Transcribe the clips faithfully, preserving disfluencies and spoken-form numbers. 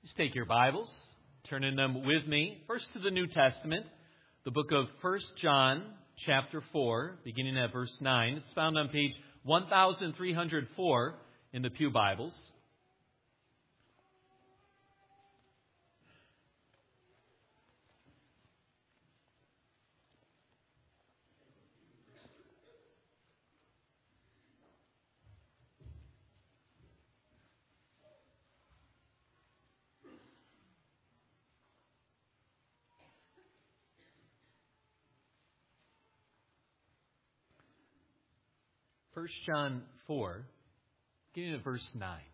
Just take your Bibles, turn in them with me. First to the New Testament, the book of First John, chapter four, beginning at verse nine. It's found on page one thousand three hundred four in the Pew Bibles. First John four, beginning at verse nine.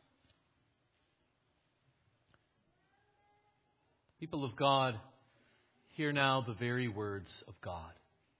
People of God, hear now the very words of God.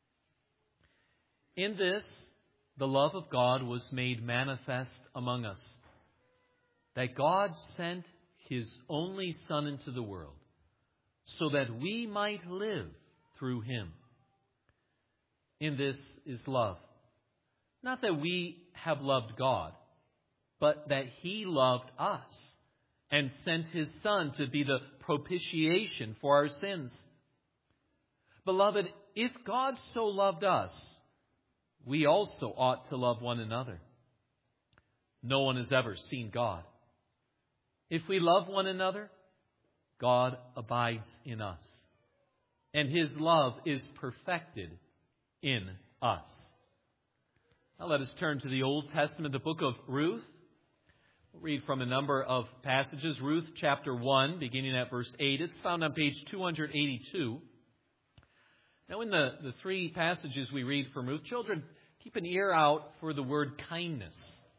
In this, the love of God was made manifest among us, that God sent His only Son into the world, so that we might live through Him. In this is love. Not that we have loved God, but that He loved us and sent His Son to be the propitiation for our sins. Beloved, if God so loved us, we also ought to love one another. No one has ever seen God. If we love one another, God abides in us, and His love is perfected in us. Now let us turn to the Old Testament, the book of Ruth. We'll read from a number of passages. Ruth chapter one, beginning at verse eight. It's found on page two hundred eighty-two. Now in the, the three passages we read from Ruth, children, keep an ear out for the word kindness.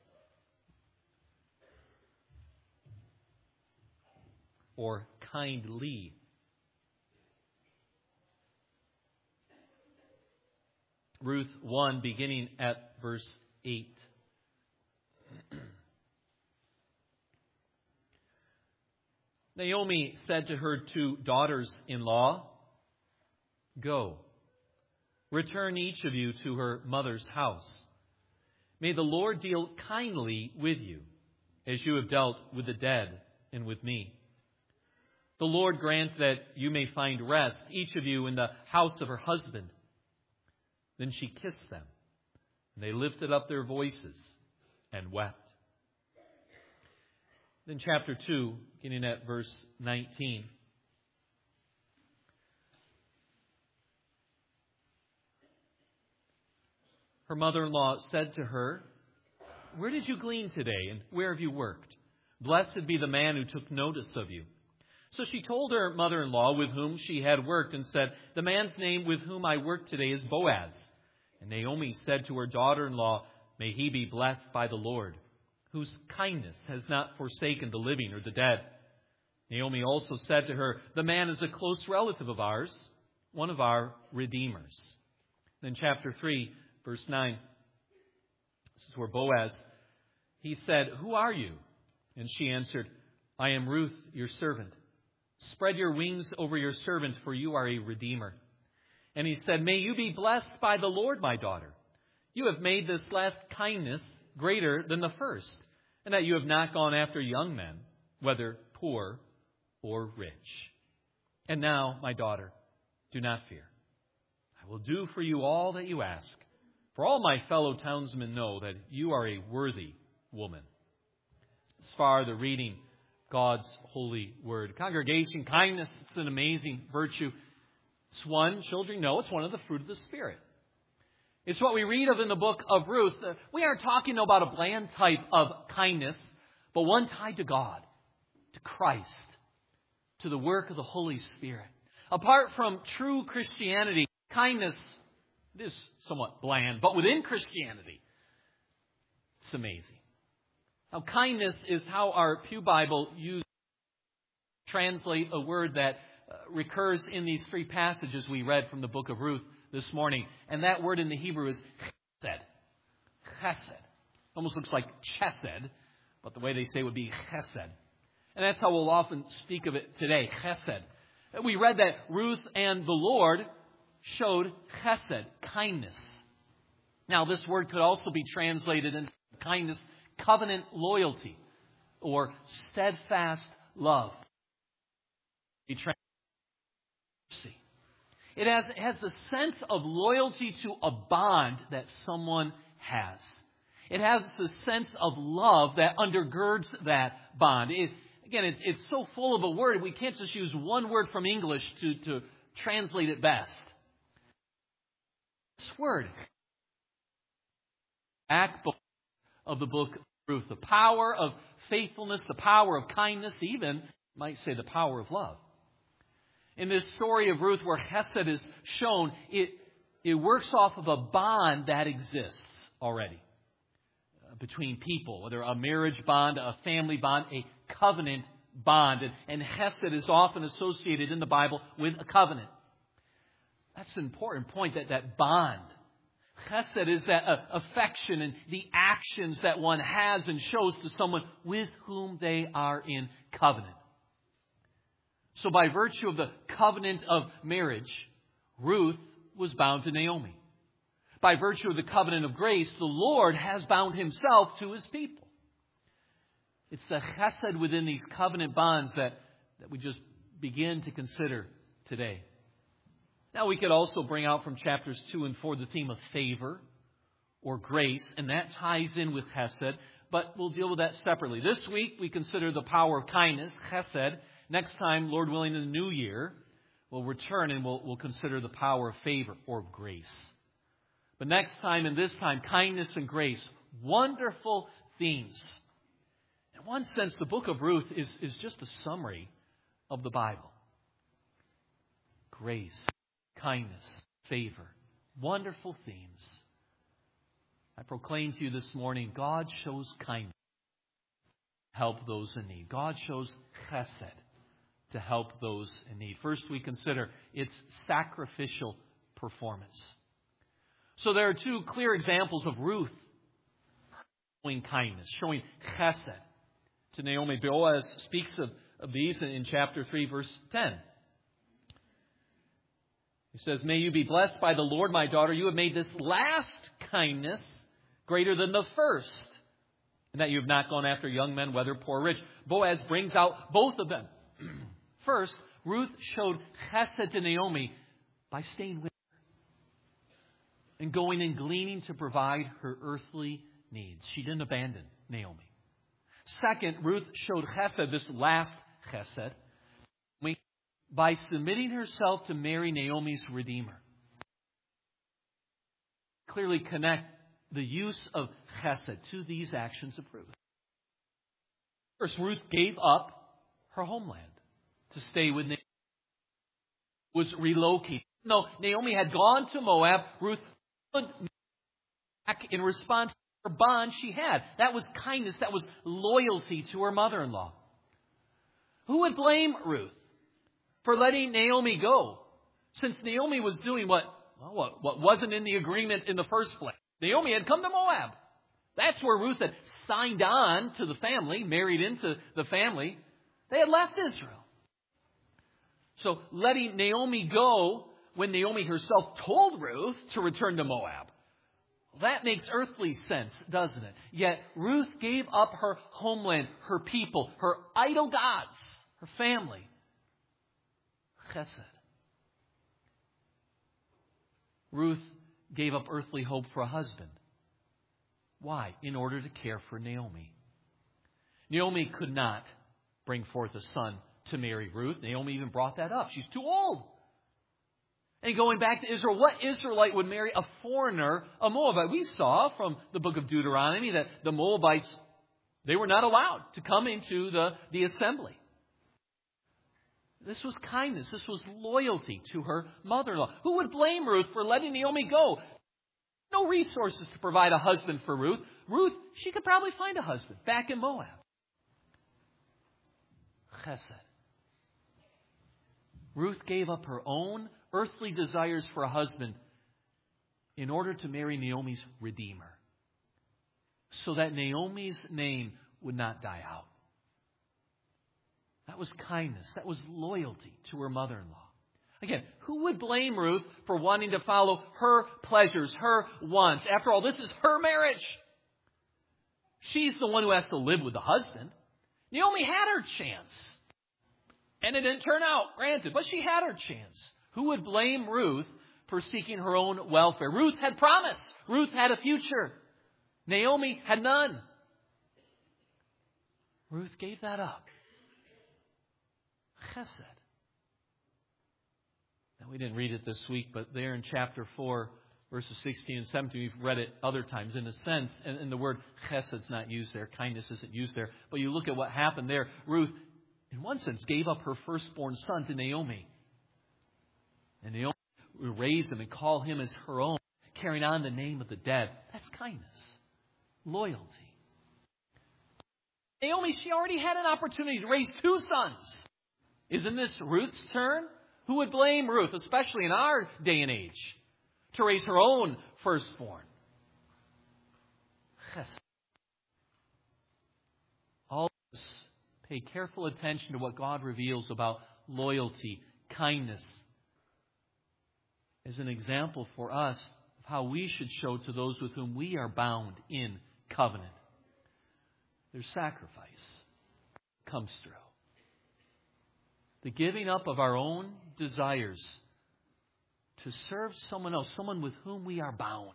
Or kindly. Ruth one, beginning at verse eight. Naomi said to her two daughters-in-law, "Go, return each of you to her mother's house. May the Lord deal kindly with you, as you have dealt with the dead and with me. The Lord grant that you may find rest, each of you in the house of her husband." Then she kissed them, and they lifted up their voices and wept. Then chapter two, beginning at verse nineteen. Her mother-in-law said to her, "Where did you glean today, and where have you worked? Blessed be the man who took notice of you." So she told her mother-in-law with whom she had worked and said, "The man's name with whom I work today is Boaz." And Naomi said to her daughter-in-law, "May he be blessed by the Lord, whose kindness has not forsaken the living or the dead." Naomi also said to her, "The man is a close relative of ours, one of our redeemers." Then chapter three, verse nine. This is where Boaz, he said, "Who are you?" And she answered, "I am Ruth, your servant. Spread your wings over your servant, for you are a redeemer." And he said, "May you be blessed by the Lord, my daughter. You have made this last kindness greater than the first, and that you have not gone after young men, whether poor or rich. And now, my daughter, do not fear. I will do for you all that you ask, for all my fellow townsmen know that you are a worthy woman." As far the reading of God's holy word. Congregation, kindness, it's an amazing virtue. It's one, children know, it's one of the fruit of the Spirit. It's what we read of in the book of Ruth. We aren't talking about a bland type of kindness, but one tied to God, to Christ, to the work of the Holy Spirit. Apart from true Christianity, kindness is somewhat bland, but within Christianity, it's amazing. Now, kindness is how our Pew Bible uses translate a word that Uh, recurs in these three passages we read from the book of Ruth this morning. And that word in the Hebrew is chesed. Chesed. Almost looks like chesed, but the way they say it would be chesed. And that's how we'll often speak of it today, chesed. We read that Ruth and the Lord showed chesed, kindness. Now, this word could also be translated into kindness, covenant loyalty, or steadfast love. It has, it has the sense of loyalty to a bond that someone has. It has the sense of love that undergirds that bond. It, again, it, it's so full of a word, we can't just use one word from English to, to translate it best. This word, backbone of the book of Ruth, the power of faithfulness, the power of kindness, even, you might say, the power of love. In this story of Ruth where Hesed is shown, it, it works off of a bond that exists already between people, whether a marriage bond, a family bond, a covenant bond. And, and Hesed is often associated in the Bible with a covenant. That's an important point, that, that bond. Chesed is that uh, affection and the actions that one has and shows to someone with whom they are in covenant. So by virtue of the covenant of marriage, Ruth was bound to Naomi. By virtue of the covenant of grace, the Lord has bound himself to his people. It's the chesed within these covenant bonds that, that we just begin to consider today. Now we could also bring out from chapters two and four the theme of favor or grace, and that ties in with chesed, but we'll deal with that separately. This week we consider the power of kindness, chesed. Next time, Lord willing, in the new year, we'll return and we'll, we'll consider the power of favor or of grace. But next time and this time, kindness and grace, wonderful themes. In one sense, the book of Ruth is, is just a summary of the Bible. Grace, kindness, favor, wonderful themes. I proclaim to you this morning, God shows kindness to help those in need. God shows chesed to help those in need. First, we consider its sacrificial performance. So there are two clear examples of Ruth showing kindness, showing chesed to Naomi. Boaz speaks of, of these in, in chapter three, verse ten. He says, "May you be blessed by the Lord, my daughter. You have made this last kindness greater than the first, and that you have not gone after young men, whether poor or rich." Boaz brings out both of them. First, Ruth showed chesed to Naomi by staying with her and going and gleaning to provide her earthly needs. She didn't abandon Naomi. Second, Ruth showed chesed, this last chesed, by submitting herself to marry Naomi's Redeemer. Clearly connect the use of chesed to these actions of Ruth. First, Ruth gave up her homeland to stay with Naomi. Was relocated. No, Naomi had gone to Moab. Ruth went back in response to her bond she had. That was kindness. That was loyalty to her mother-in-law. Who would blame Ruth for letting Naomi go, since Naomi was doing what, well, what, what wasn't in the agreement in the first place? Naomi had come to Moab. That's where Ruth had signed on to the family, married into the family. They had left Israel. So letting Naomi go when Naomi herself told Ruth to return to Moab, that makes earthly sense, doesn't it? Yet Ruth gave up her homeland, her people, her idol gods, her family. Chesed. Ruth gave up earthly hope for a husband. Why? In order to care for Naomi. Naomi could not bring forth a son to marry Ruth. Naomi even brought that up. She's too old. And going back to Israel, what Israelite would marry a foreigner, a Moabite? We saw from the book of Deuteronomy that the Moabites, they were not allowed to come into the, the assembly. This was kindness. This was loyalty to her mother-in-law. Who would blame Ruth for letting Naomi go? No resources to provide a husband for Ruth. Ruth, she could probably find a husband back in Moab. Chesed. Ruth gave up her own earthly desires for a husband in order to marry Naomi's Redeemer, so that Naomi's name would not die out. That was kindness. That was loyalty to her mother-in-law. Again, who would blame Ruth for wanting to follow her pleasures, her wants? After all, this is her marriage. She's the one who has to live with the husband. Naomi had her chance. And it didn't turn out, granted, but she had her chance. Who would blame Ruth for seeking her own welfare? Ruth had promise. Ruth had a future. Naomi had none. Ruth gave that up. Chesed. Now, we didn't read it this week, but there in chapter four, verses sixteen and seventeen, we've read it other times. In a sense, and, and the word chesed's not used there. Kindness isn't used there. But you look at what happened there. Ruth, in one sense, gave up her firstborn son to Naomi. And Naomi raised him and called him as her own, carrying on the name of the dead. That's kindness. Loyalty. Naomi, she already had an opportunity to raise two sons. Isn't this Ruth's turn? Who would blame Ruth, especially in our day and age, to raise her own firstborn? Chesed. All this, pay careful attention to what God reveals about loyalty, kindness, as an example for us of how we should show to those with whom we are bound in covenant. Their sacrifice comes through. The giving up of our own desires to serve someone else, someone with whom we are bound.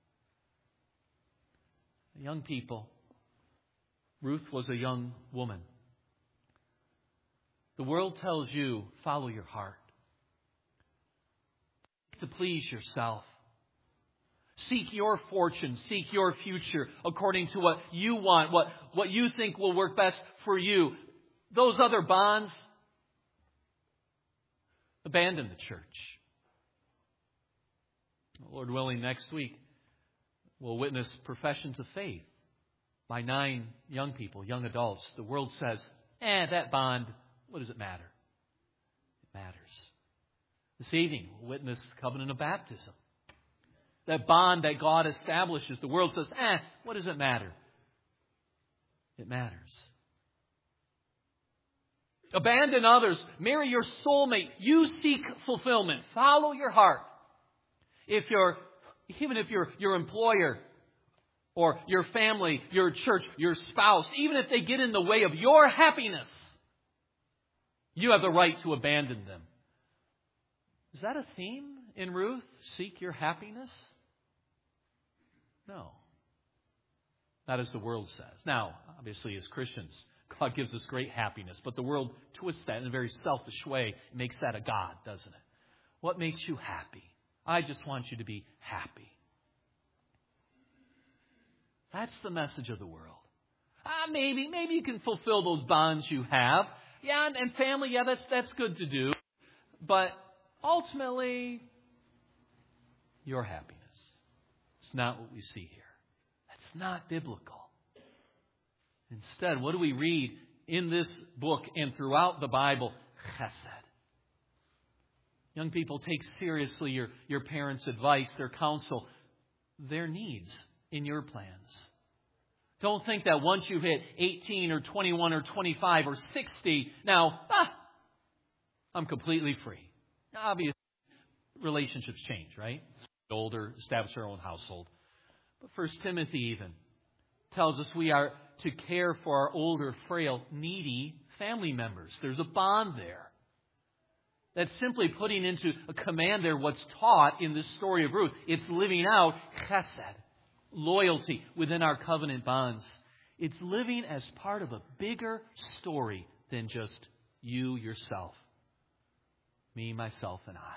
Young people, Ruth was a young woman. The world tells you, follow your heart. To please yourself. Seek your fortune. Seek your future according to what you want, what, what you think will work best for you. Those other bonds, abandon the church. Lord willing, next week we'll witness professions of faith by nine young people, young adults. The world says, eh, that bond, what does it matter? It matters. This evening, we'll witness the covenant of baptism. That bond that God establishes. The world says, eh, what does it matter? It matters. Abandon others. Marry your soulmate. You seek fulfillment. Follow your heart. If you're, even if your your employer or your family, your church, your spouse, even if they get in the way of your happiness, you have the right to abandon them. Is that a theme in Ruth? Seek your happiness? No. Not as the world says. Now, obviously, as Christians, God gives us great happiness, but the world twists that in a very selfish way. It makes that a God, doesn't it? What makes you happy? I just want you to be happy. That's the message of the world. Ah, maybe, maybe you can fulfill those bonds you have. Yeah, and, and family, yeah, that's that's good to do. But ultimately, your happiness. It's not what we see here. That's not biblical. Instead, what do we read in this book and throughout the Bible? Chesed. Young people, take seriously your, your parents' advice, their counsel, their needs in your plans. Don't think that once you hit eighteen or twenty-one or twenty-five or sixty, now, ah, I'm completely free. Obviously, relationships change, right? Older, establish our own household. But First Timothy even tells us we are to care for our older, frail, needy family members. There's a bond there. That's simply putting into a command there what's taught in this story of Ruth. It's living out chesed, loyalty within our covenant bonds. It's living as part of a bigger story than just you, yourself, me, myself, and I.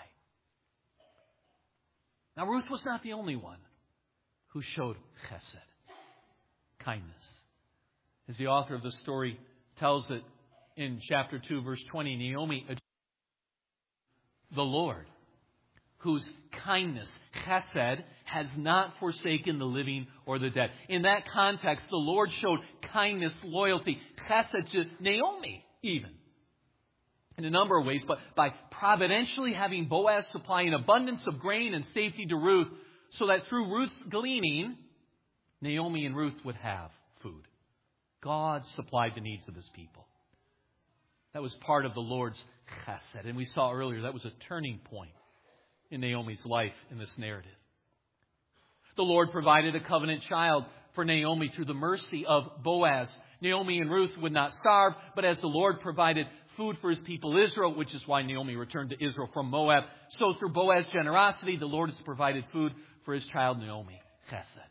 Now, Ruth was not the only one who showed chesed, kindness. As the author of the story tells it in chapter two, verse twenty, Naomi, the Lord, whose kindness, chesed, has not forsaken the living or the dead. In that context, the Lord showed kindness, loyalty, chesed to Naomi even. In a number of ways, but by providentially having Boaz supply an abundance of grain and safety to Ruth, so that through Ruth's gleaning, Naomi and Ruth would have food. God supplied the needs of His people. That was part of the Lord's chesed. And we saw earlier that was a turning point in Naomi's life in this narrative. The Lord provided a covenant child for Naomi through the mercy of Boaz. Naomi and Ruth would not starve, but as the Lord provided food for his people Israel, which is why Naomi returned to Israel from Moab. So through Boaz's generosity, the Lord has provided food for his child Naomi. Chesed.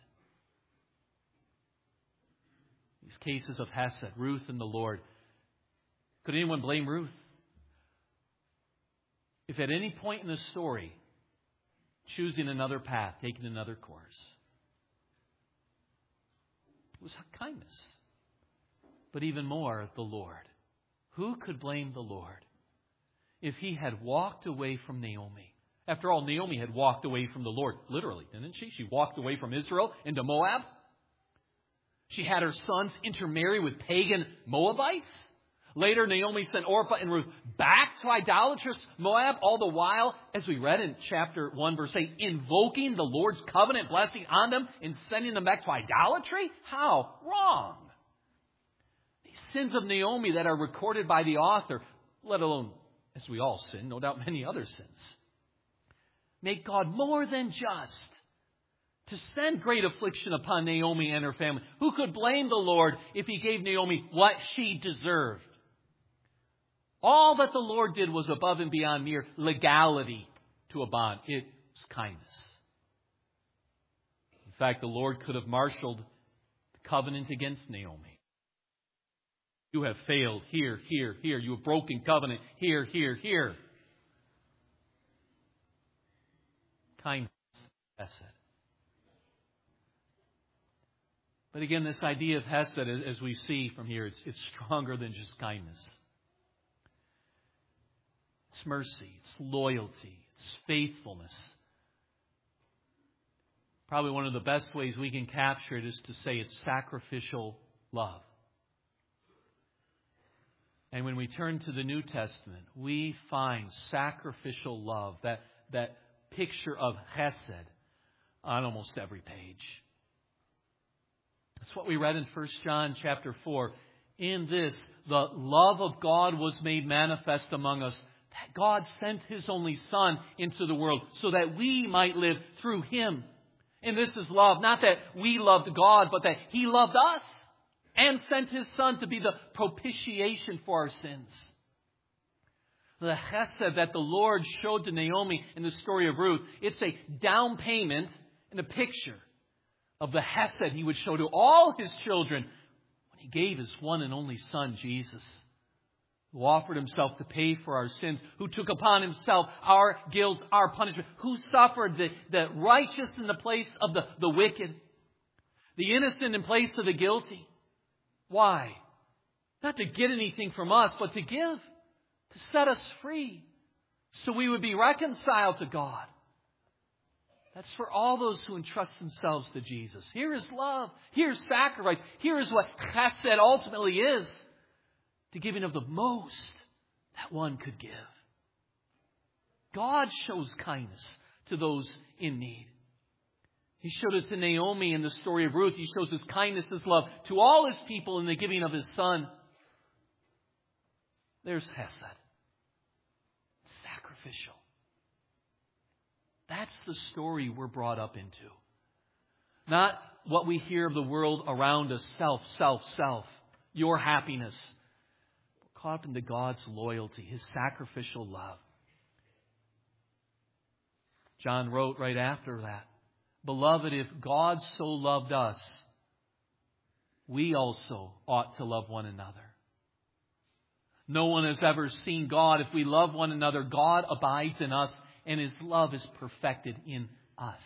These cases of Hesed, Ruth and the Lord. Could anyone blame Ruth? If at any point in the story, choosing another path, taking another course, it was kindness. But even more, the Lord. Who could blame the Lord if he had walked away from Naomi? After all, Naomi had walked away from the Lord, literally, didn't she? She walked away from Israel into Moab. She had her sons intermarry with pagan Moabites. Later, Naomi sent Orpah and Ruth back to idolatrous Moab, all the while, as we read in chapter one, verse eight, invoking the Lord's covenant blessing on them and sending them back to idolatry? How? Wrong. These sins of Naomi that are recorded by the author, let alone, as we all sin, no doubt many other sins, make God more than just to send great affliction upon Naomi and her family. Who could blame the Lord if he gave Naomi what she deserved? All that the Lord did was above and beyond mere legality to a bond. It was kindness. In fact, the Lord could have marshaled the covenant against Naomi. You have failed here, here, here. You have broken covenant here, here, here. Kindness, Hesed. But again, this idea of Hesed, as we see from here, it's, it's stronger than just kindness. It's mercy, it's loyalty, it's faithfulness. Probably one of the best ways we can capture it is to say it's sacrificial love. And when we turn to the New Testament, we find sacrificial love, that, that picture of Hesed, on almost every page. That's what we read in First John chapter four. In this, the love of God was made manifest among us, that God sent His only Son into the world so that we might live through Him. And this is love, not that we loved God, but that He loved us and sent His Son to be the propitiation for our sins. The chesed that the Lord showed to Naomi in the story of Ruth, it's a down payment and a picture of the hesed He would show to all His children when He gave His one and only Son, Jesus, who offered Himself to pay for our sins, who took upon Himself our guilt, our punishment, who suffered the, the righteous in the place of the, the wicked, the innocent in place of the guilty. Why? Not to get anything from us, but to give, to set us free, so we would be reconciled to God. That's for all those who entrust themselves to Jesus. Here is love. Here is sacrifice. Here is what chesed ultimately is. The giving of the most that one could give. God shows kindness to those in need. He showed it to Naomi in the story of Ruth. He shows His kindness, His love to all His people in the giving of His Son. There's hesed. Sacrificial. That's the story we're brought up into. Not what we hear of the world around us. Self, self, self. Your happiness. We're caught up into God's loyalty, His sacrificial love. John wrote right after that, Beloved, if God so loved us, we also ought to love one another. No one has ever seen God. If we love one another, God abides in us, and His love is perfected in us.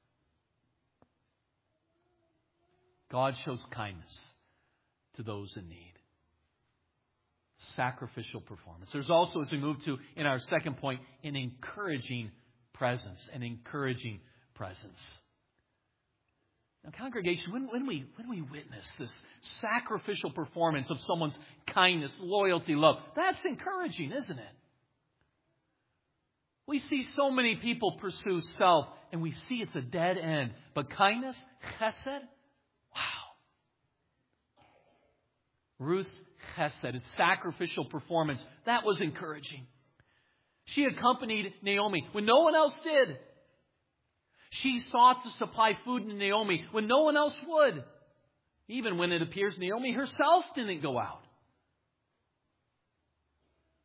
God shows kindness to those in need. Sacrificial performance. There's also, as we move to, in our second point, an encouraging presence. An encouraging presence. Now, congregation, when, when we when we witness this sacrificial performance of someone's kindness, loyalty, love, that's encouraging, isn't it? We see so many people pursue self, and we see it's a dead end. But kindness, chesed, wow. Ruth's chesed, its sacrificial performance, that was encouraging. She accompanied Naomi when no one else did. She sought to supply food to Naomi when no one else would. Even when it appears Naomi herself didn't go out.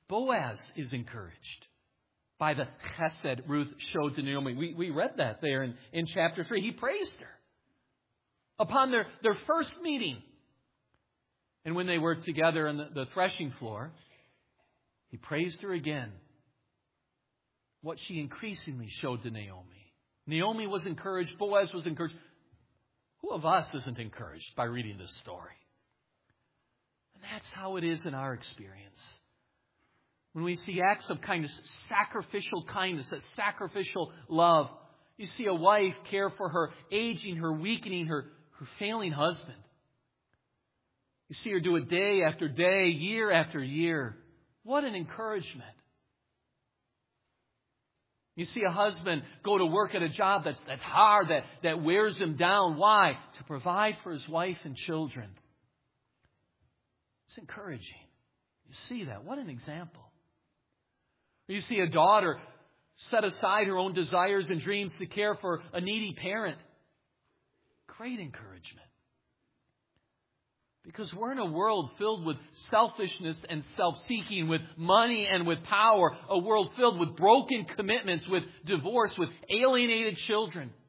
Boaz is encouraged by the chesed Ruth showed to Naomi. We, we read that there in, in chapter three. He praised her upon their, their first meeting. And when they were together on the, the threshing floor, he praised her again. What she increasingly showed to Naomi. Naomi was encouraged. Boaz was encouraged. Who of us isn't encouraged by reading this story? And that's how it is in our experience. When we see acts of kindness, sacrificial kindness, that sacrificial love. You see a wife care for her aging, her weakening, her, her failing husband. You see her do it day after day, year after year. What an encouragement. You see a husband go to work at a job that's, that's hard, that, that wears him down. Why? To provide for his wife and children. It's encouraging. You see that. What an example. You see a daughter set aside her own desires and dreams to care for a needy parent. Great encouragement. Because we're in a world filled with selfishness and self-seeking, with money and with power. A world filled with broken commitments, with divorce, with alienated children. And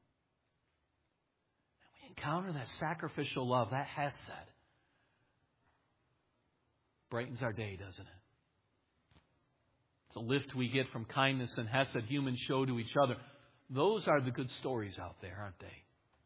we encounter that sacrificial love, that hesed. Brightens our day, doesn't it? It's a lift we get from kindness and hesed humans show to each other. Those are the good stories out there, aren't they?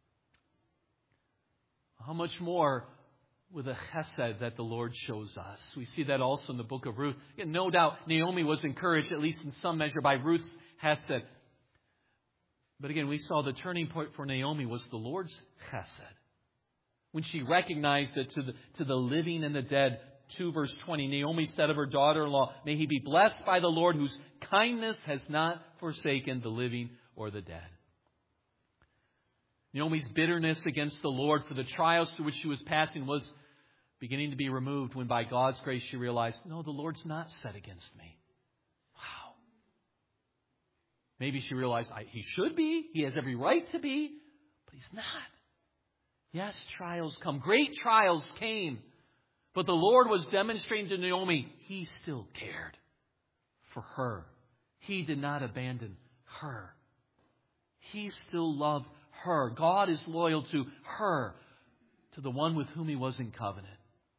How much more with a chesed that the Lord shows us. We see that also in the book of Ruth. No doubt Naomi was encouraged, at least in some measure, by Ruth's hesed. But again, we saw the turning point for Naomi was the Lord's chesed. When she recognized it to the, to the living and the dead. two verse twenty, Naomi said of her daughter-in-law, "May he be blessed by the Lord, whose kindness has not forsaken the living or the dead." Naomi's bitterness against the Lord for the trials through which she was passing was beginning to be removed when by God's grace she realized, no, the Lord's not set against me. Wow. Maybe she realized I, he should be. He has every right to be. But he's not. Yes, trials come. Great trials came. But the Lord was demonstrating to Naomi, he still cared for her. He did not abandon her. He still loved her. God is loyal to her, to the one with whom he was in covenant.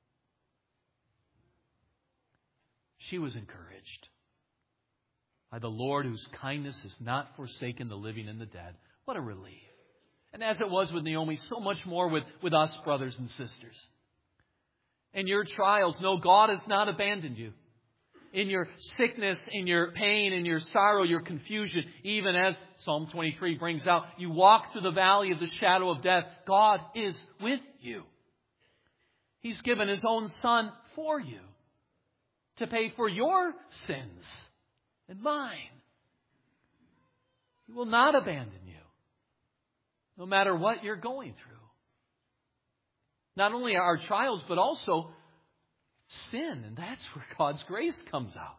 She was encouraged by the Lord, whose kindness has not forsaken the living and the dead. What a relief. And as it was with Naomi, so much more with, with us, brothers and sisters. In your trials, no, God has not abandoned you. In your sickness, in your pain, in your sorrow, your confusion, even as Psalm twenty-three brings out, you walk through the valley of the shadow of death, God is with you. He's given his own Son for you to pay for your sins and mine. He will not abandon you, no matter what you're going through. Not only our trials, but also sin. And that's where God's grace comes out.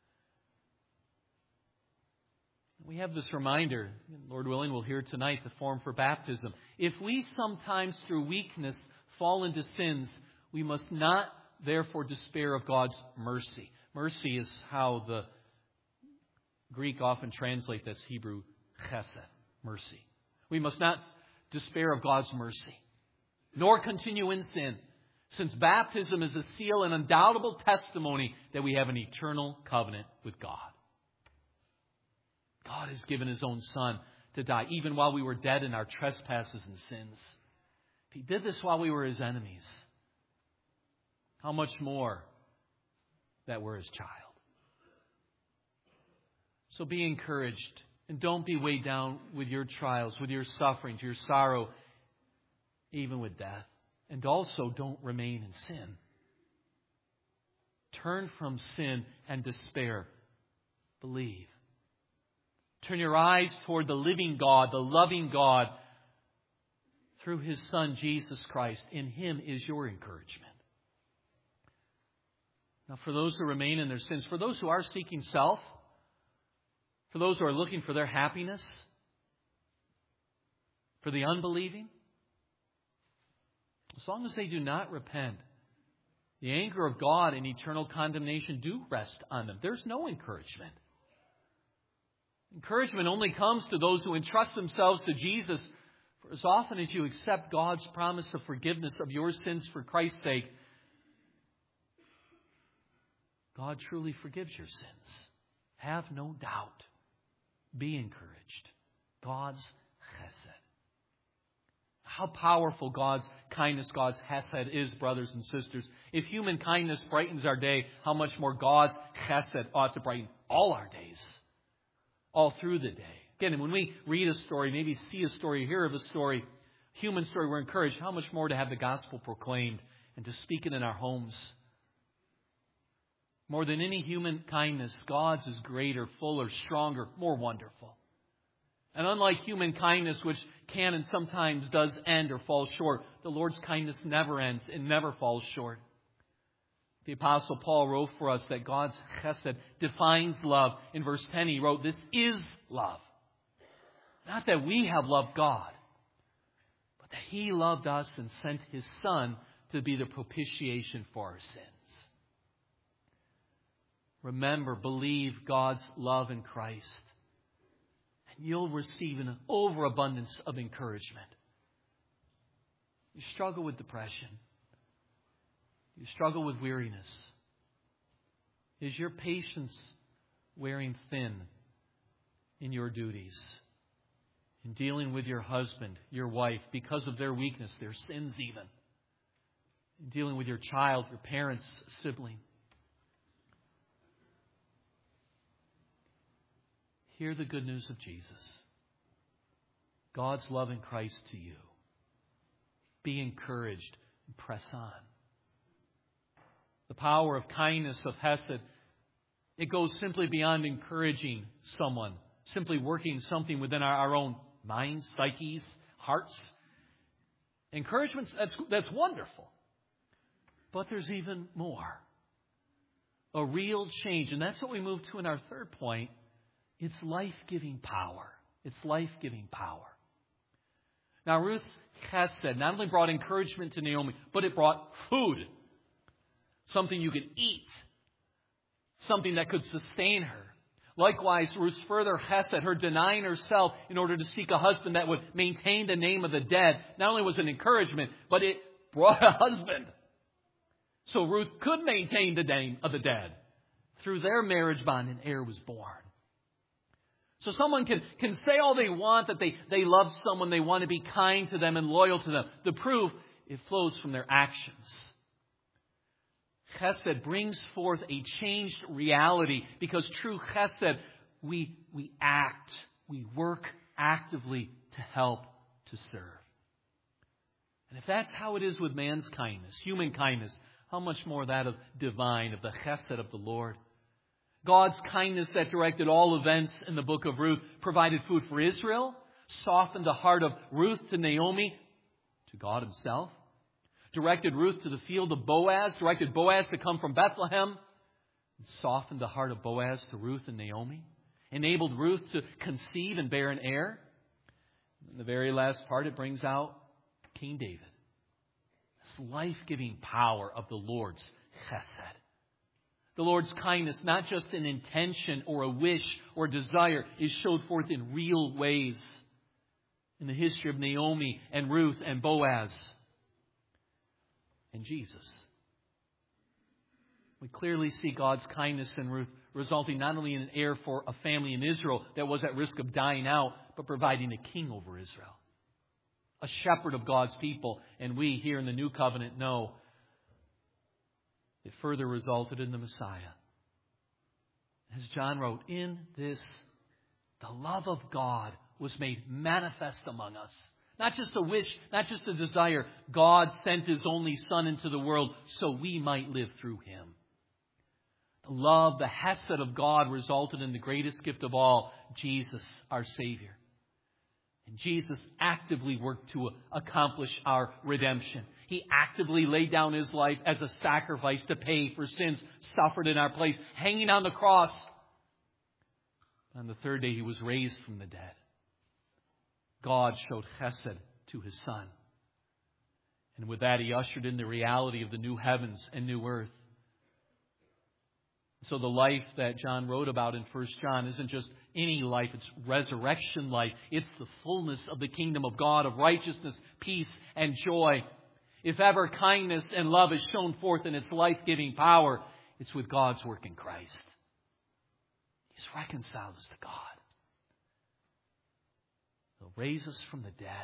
We have this reminder, Lord willing, we'll hear tonight the form for baptism. If we sometimes through weakness fall into sins, we must not therefore despair of God's mercy. Mercy is how the Greek often translate that's Hebrew chesed, mercy. We must not despair of God's mercy, nor continue in sin, since baptism is a seal and undoubtable testimony that we have an eternal covenant with God. God has given his own Son to die even while we were dead in our trespasses and sins. If he did this while we were his enemies, how much more that we're his child. So be encouraged and don't be weighed down with your trials, with your sufferings, your sorrow, even with death. And also don't remain in sin. Turn from sin and despair. Believe. Turn your eyes toward the living God, the loving God, through his Son, Jesus Christ. In him is your encouragement. Now, for those who remain in their sins, for those who are seeking self, for those who are looking for their happiness, for the unbelieving, as long as they do not repent, The anger of God and eternal condemnation do rest on them. There's no encouragement. Encouragement only comes to those who entrust themselves to Jesus. For as often as you accept God's promise of forgiveness of your sins for Christ's sake, God truly forgives your sins. Have no doubt. Be encouraged. God's chesed. How powerful God's kindness, God's chesed is, brothers and sisters. If human kindness brightens our day, how much more God's chesed ought to brighten all our days, all through the day. Again, when we read a story, maybe see a story, hear of a story, human story, we're encouraged how much more to have the gospel proclaimed and to speak it in our homes. More than any human kindness, God's is greater, fuller, stronger, more wonderful. And unlike human kindness, which can and sometimes does end or fall short, the Lord's kindness never ends and never falls short. The Apostle Paul wrote for us that God's chesed defines love. In verse ten, he wrote, "This is love." Not that we have loved God, but that He loved us and sent His Son to be the propitiation for our sins. Remember, believe God's love in Christ, and you'll receive an overabundance of encouragement. You struggle with depression. You struggle with weariness. Is your patience wearing thin in your duties? In dealing with your husband, your wife, because of their weakness, their sins even? In dealing with your child, your parents, sibling? Hear the good news of Jesus. God's love in Christ to you. Be encouraged and press on. The power of kindness, of Hesed, it goes simply beyond encouraging someone, simply working something within our, our own minds, psyches, hearts. Encouragement, that's, that's wonderful. But there's even more. A real change. And that's what we move to in our third point. It's life-giving power. It's life-giving power. Now, Ruth's chesed not only brought encouragement to Naomi, but it brought food. Something you could eat. Something that could sustain her. Likewise, Ruth's further chesed, her denying herself in order to seek a husband that would maintain the name of the dead, not only was an encouragement, but it brought a husband. So Ruth could maintain the name of the dead. Through their marriage bond, an heir was born. So someone can, can say all they want, that they, they love someone, they want to be kind to them and loyal to them. The proof, it flows from their actions. Chesed brings forth a changed reality because true chesed, we, we act, we work actively to help, to serve. And if that's how it is with man's kindness, human kindness, how much more that of divine, of the chesed of the Lord. God's kindness that directed all events in the book of Ruth provided food for Israel, softened the heart of Ruth to Naomi, to God Himself, directed Ruth to the field of Boaz, directed Boaz to come from Bethlehem, and softened the heart of Boaz to Ruth and Naomi, enabled Ruth to conceive and bear an heir. In the very last part, it brings out King David. This life-giving power of the Lord's chesed. The Lord's kindness, not just an intention or a wish or desire, is showed forth in real ways in the history of Naomi and Ruth and Boaz and Jesus. We clearly see God's kindness in Ruth resulting not only in an heir for a family in Israel that was at risk of dying out, but providing a king over Israel. A shepherd of God's people. And we here in the New Covenant know it further resulted in the Messiah. As John wrote, in this, the love of God was made manifest among us. Not just a wish, not just a desire. God sent His only Son into the world so we might live through Him. The love, the hesed of God resulted in the greatest gift of all, Jesus, our Savior. And Jesus actively worked to accomplish our redemption. He actively laid down His life as a sacrifice to pay for sins suffered in our place, hanging on the cross. On the third day, He was raised from the dead. God showed chesed to His Son. And with that, He ushered in the reality of the new heavens and new earth. So the life that John wrote about in First John isn't just any life, it's resurrection life. It's the fullness of the kingdom of God, of righteousness, peace, and joy. If ever kindness and love is shown forth in its life-giving power, it's with God's work in Christ. He's reconciled us to God. He'll raise us from the dead.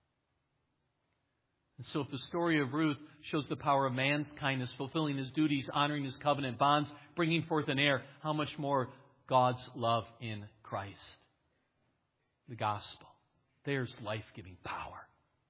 And so if the story of Ruth shows the power of man's kindness, fulfilling his duties, honoring his covenant bonds, bringing forth an heir, how much more God's love in Christ? The gospel. There's life-giving power.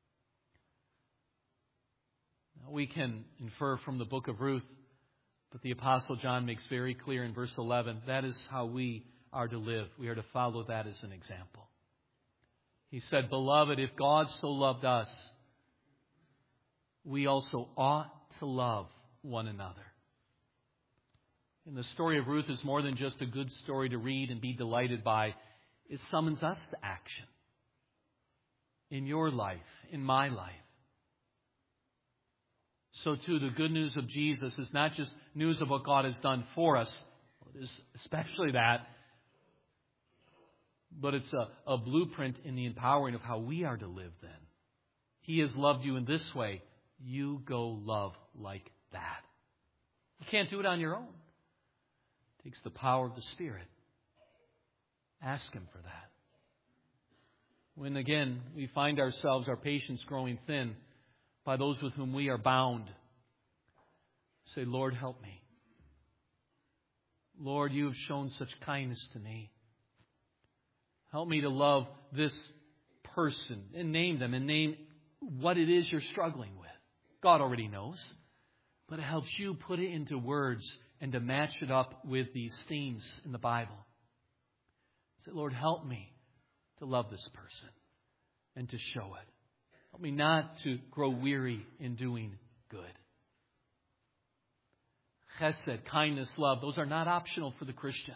Now, we can infer from the book of Ruth, but the Apostle John makes very clear in verse eleven, that is how we are to live. We are to follow that as an example. He said, "Beloved, if God so loved us, we also ought to love one another." And the story of Ruth is more than just a good story to read and be delighted by. It summons us to action. In your life, in my life. So too, the good news of Jesus is not just news of what God has done for us. It is especially that. But it's a, a blueprint in the empowering of how we are to live then. He has loved you in this way. You go love like that. You can't do it on your own. It takes the power of the Spirit. Ask Him for that. When again we find ourselves, our patience growing thin by those with whom we are bound, say, Lord, help me. Lord, you have shown such kindness to me. Help me to love this person and name them and name what it is you're struggling with. God already knows, but it helps you put it into words and to match it up with these themes in the Bible. Say, Lord, help me to love this person and to show it. Help me not to grow weary in doing good. Chesed, kindness, love, those are not optional for the Christian.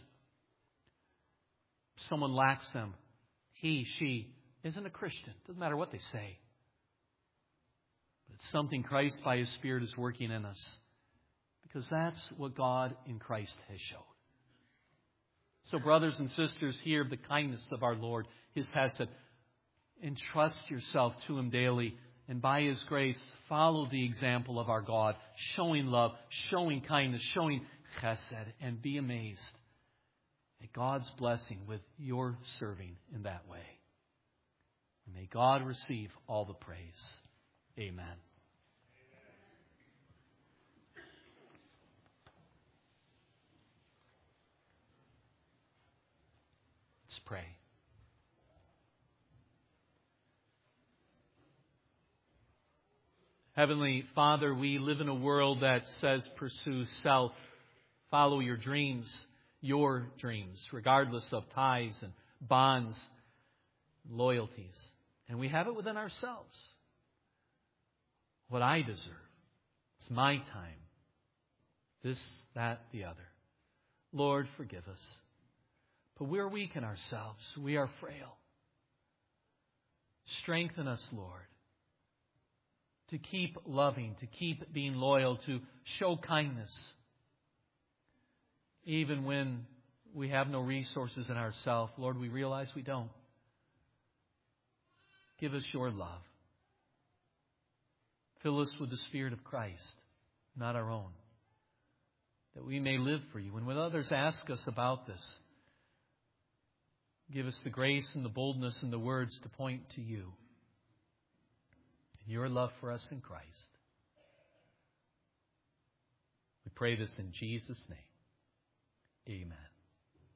If someone lacks them, he, she isn't a Christian. Doesn't matter what they say. But it's something Christ by His Spirit is working in us. Because that's what God in Christ has showed. So brothers and sisters, hear the kindness of our Lord, His Hesed. Entrust yourself to Him daily. And by His grace, follow the example of our God. Showing love, showing kindness, showing chesed. And be amazed at God's blessing with your serving in that way. And may God receive all the praise. Amen. Let's pray. Heavenly Father, we live in a world that says pursue self, follow your dreams, your dreams, regardless of ties and bonds, loyalties. And we have it within ourselves. What I deserve. It's my time. This, that, the other. Lord, forgive us. But we're weak in ourselves. We are frail. Strengthen us, Lord, to keep loving, to keep being loyal, to show kindness, even when we have no resources in ourselves. Lord, we realize we don't. Give us your love. Fill us with the Spirit of Christ, not our own, that we may live for you. And when others ask us about this, give us the grace and the boldness and the words to point to you and your love for us in Christ. We pray this in Jesus' name. Amen.